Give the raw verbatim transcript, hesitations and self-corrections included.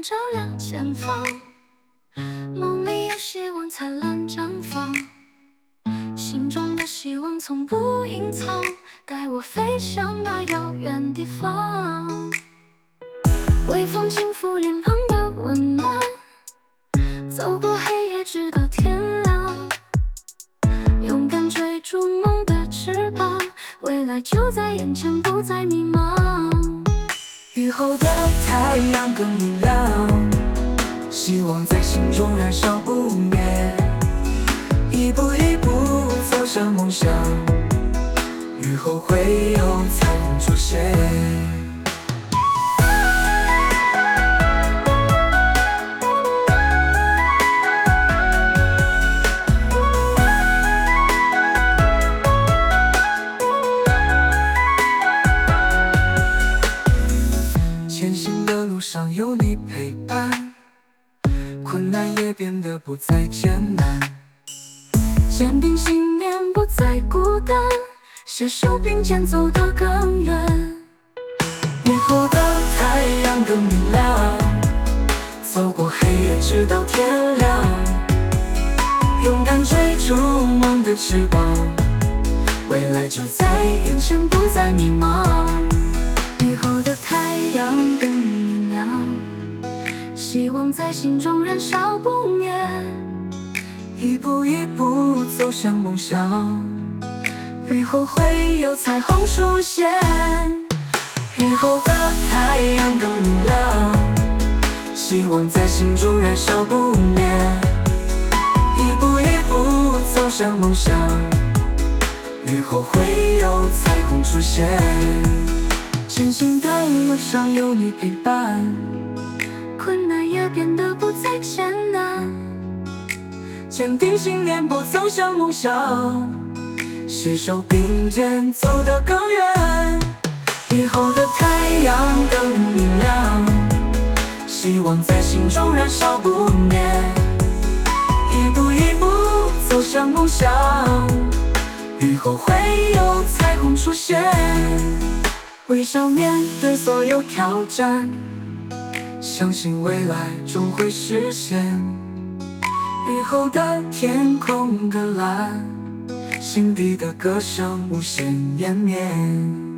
照亮前方，梦里有希望灿烂绽放，心中的希望从不隐藏，带我飞向那遥远地方。微风轻拂脸庞的温暖，走过黑夜直到天亮，勇敢追逐梦的翅膀，未来就在眼前，不再迷茫。 雨后的太阳更明亮，希望在心中燃烧不灭，一步一步走向梦想，雨后会有彩虹出现。前行的路上有你陪伴，困难也变得不再艰难， 坚定信念不再孤单，携手并肩走得更远。 雨后的太阳更明亮，走过黑夜直到天亮，勇敢追逐梦的翅膀，未来就在眼前，不再迷茫。 雨后的太阳更明亮，希望在心中燃烧不灭， 一步一步走向梦想， 雨后会有彩虹出现。 雨后的太阳更明亮，希望在心中燃烧不灭，一步一步走向梦想，雨后会有彩虹出现。 前行的路上有你陪伴，困难也变得不再艰难， 坚定信念不走向梦想，携手并肩走得更远。雨后的太阳更明亮，希望在心中燃烧不灭，一步一步走向梦想，雨后会有彩虹出现。微笑面对所有挑战，相信未来终会实现。雨后的天空更蓝，心底的歌声无限延绵。